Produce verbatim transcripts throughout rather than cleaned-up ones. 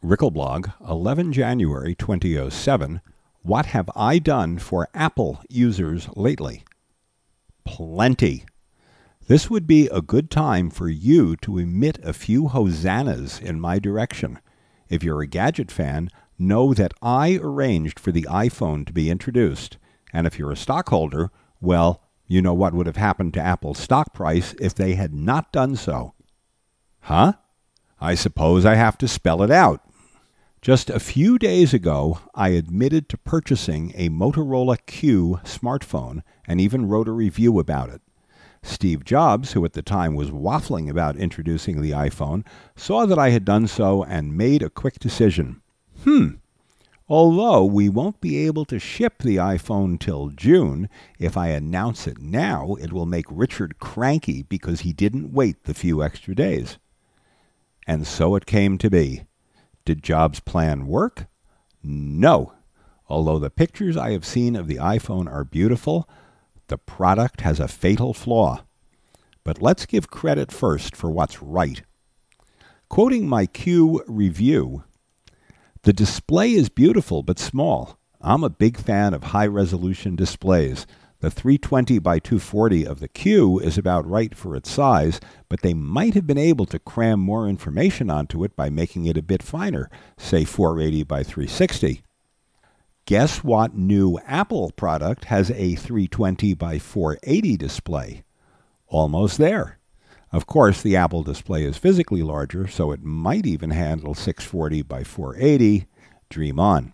Rickelblog, eleven January twenty oh seven. What have I done for Apple users lately? Plenty. This would be a good time for you to emit a few hosannas in my direction. If you're a gadget fan, know that I arranged for the iPhone to be introduced. And if you're a stockholder, well, you know what would have happened to Apple's stock price if they had not done so. Huh? I suppose I have to spell it out. Just a few days ago, I admitted to purchasing a Motorola Q smartphone and even wrote a review about it. Steve Jobs, who at the time was waffling about introducing the iPhone, saw that I had done so and made a quick decision. Hmm. Although we won't be able to ship the iPhone till June, if I announce it now, it will make Richard cranky because he didn't wait the few extra days. And so it came to be. Did Jobs' plan work? No. Although the pictures I have seen of the iPhone are beautiful, the product has a fatal flaw. But let's give credit first for what's right. Quoting my Q review, the display is beautiful but small. I'm a big fan of high-resolution displays. The three twenty by two forty of the Q is about right for its size, but they might have been able to cram more information onto it by making it a bit finer, say four eighty by three sixty. Guess what new Apple product has a three twenty by four eighty display? Almost there. Of course, the Apple display is physically larger, so it might even handle six forty by four eighty. Dream on.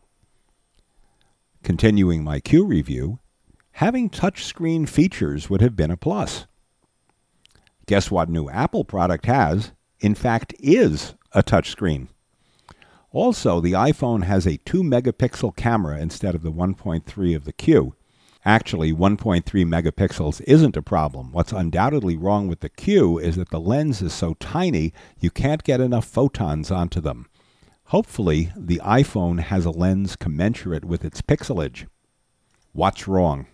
Continuing my Q review, having touchscreen features would have been a plus. Guess what new Apple product has, in fact, is a touchscreen. Also, the iPhone has a two megapixel camera instead of the one point three of the Q. Actually, one point three megapixels isn't a problem. What's undoubtedly wrong with the Q is that the lens is so tiny you can't get enough photons onto them. Hopefully, the iPhone has a lens commensurate with its pixelage. What's wrong?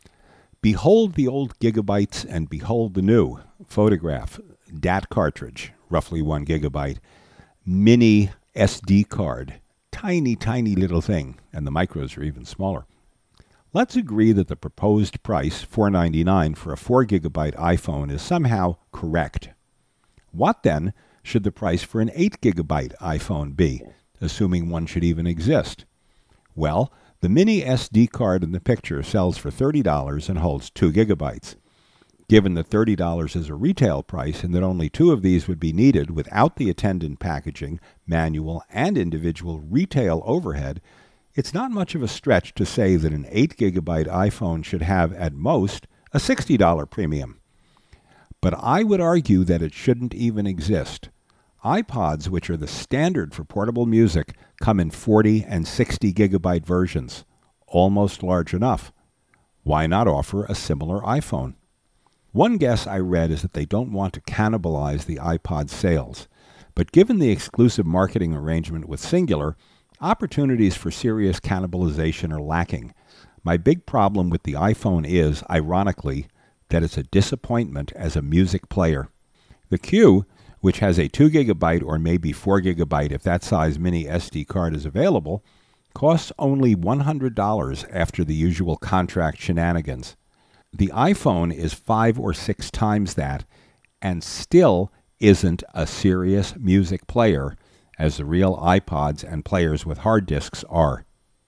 Behold the old gigabytes and behold the new. Photograph, D A T cartridge, roughly one gigabyte, mini S D card, tiny, tiny little thing, and the micros are even smaller. Let's agree that the proposed price, four ninety-nine, for a four gigabyte iPhone is somehow correct. What then should the price for an eight gigabyte iPhone be, assuming one should even exist? Well, the mini S D card in the picture sells for thirty dollars and holds two gigabytes. Given that thirty dollars is a retail price and that only two of these would be needed without the attendant packaging, manual, and individual retail overhead, it's not much of a stretch to say that an eight gigabyte iPhone should have, at most, a sixty dollars premium. But I would argue that it shouldn't even exist. iPods, which are the standard for portable music, come in forty and sixty gigabyte versions, almost large enough. Why not offer a similar iPhone? One guess I read is that they don't want to cannibalize the iPod sales. But given the exclusive marketing arrangement with Singular, opportunities for serious cannibalization are lacking. My big problem with the iPhone is, ironically, that it's a disappointment as a music player. The Q, which has a two gigabyte or maybe four gigabyte if that size mini S D card is available, costs only one hundred dollars after the usual contract shenanigans. The iPhone is five or six times that and still isn't a serious music player as the real iPods and players with hard disks are.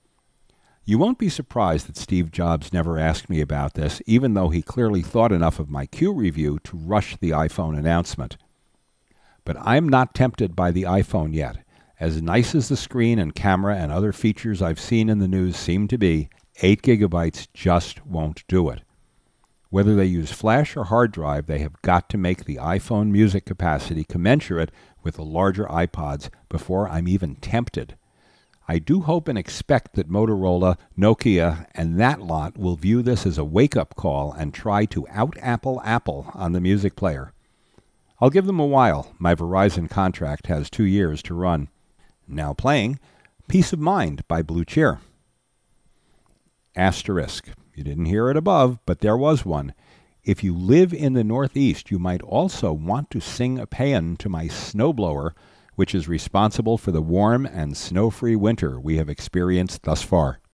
You won't be surprised that Steve Jobs never asked me about this, even though he clearly thought enough of my Q review to rush the iPhone announcement. But I'm not tempted by the iPhone yet. As nice as the screen and camera and other features I've seen in the news seem to be, eight gigabytes just won't do it. Whether they use flash or hard drive, they have got to make the iPhone music capacity commensurate with the larger iPods before I'm even tempted. I do hope and expect that Motorola, Nokia, and that lot will view this as a wake-up call and try to out-Apple Apple on the music player. I'll give them a while. My Verizon contract has two years to run. Now playing Peace of Mind by Blue Cheer. Asterisk. You didn't hear it above, but there was one. If you live in the Northeast, you might also want to sing a paean to my snowblower, which is responsible for the warm and snow-free winter we have experienced thus far.